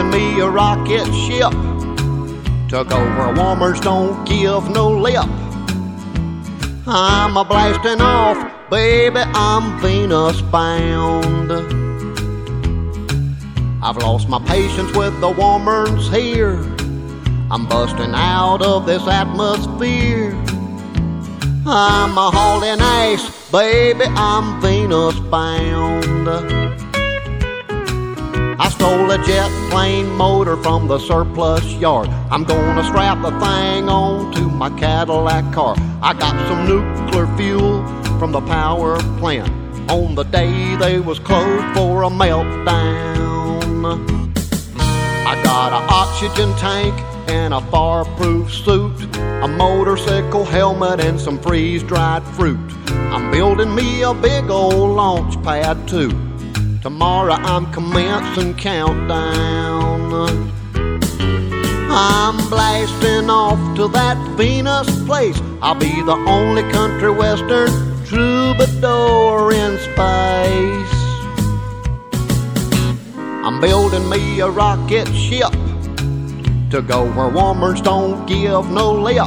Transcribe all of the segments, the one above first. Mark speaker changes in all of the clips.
Speaker 1: building me a rocket ship to go where warmers don't give no lip. I'm a blasting off, baby, I'm Venus bound. I've lost my patience with the warmers here. I'm busting out of this atmosphere. I'm a hauling ass, baby, I'm Venus bound. I stole a jet plane motor from the surplus yard. I'm gonna strap the thing onto my Cadillac car. I got some nuclear fuel from the power plant on the day they was closed for a meltdown. I got an oxygen tank and a fireproof suit, a motorcycle helmet and some freeze-dried fruit. I'm building me a big old launch pad too. Tomorrow I'm commencing countdown. I'm blasting off to that Venus place. I'll be the only country western troubadour in space. I'm building me a rocket ship to go where warmers don't give no lip.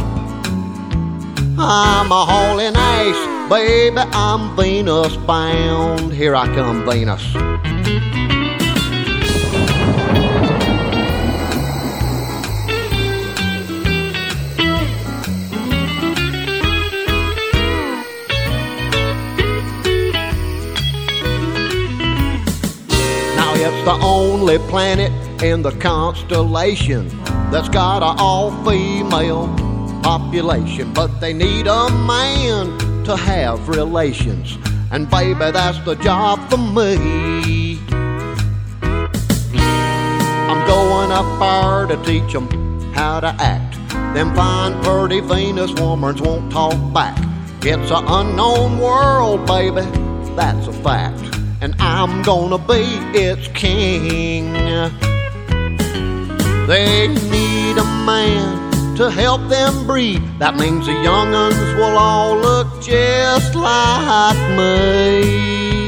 Speaker 1: I'm a hauling ass, baby, I'm Venus bound. Here I come, Venus. Now it's the only planet in the constellation that's got an all-female population, but they need a man to have relations, and baby, that's the job for me. I'm going up there to teach them how to act. Them fine, pretty Venus warmers won't talk back. It's an unknown world, baby, that's a fact, and I'm gonna be its king. They need a man to help them breed. That means the young'uns will all look just like me.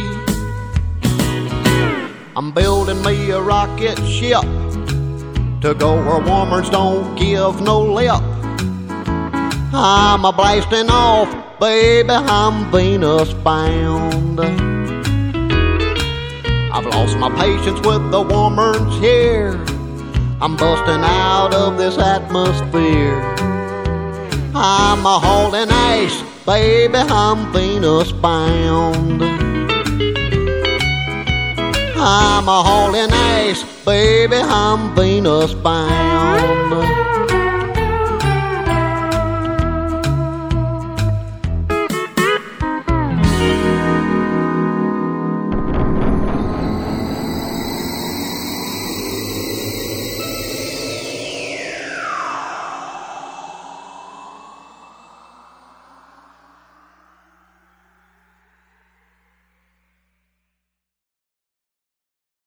Speaker 1: I'm building me a rocket ship to go where warmers don't give no lip. I'm a blasting off, baby, I'm Venus bound. I've lost my patience with the warmers here. I'm busting out of this atmosphere. I'm a hauling ass, baby, I'm Venus bound. I'm a hauling ass, baby, I'm Venus bound.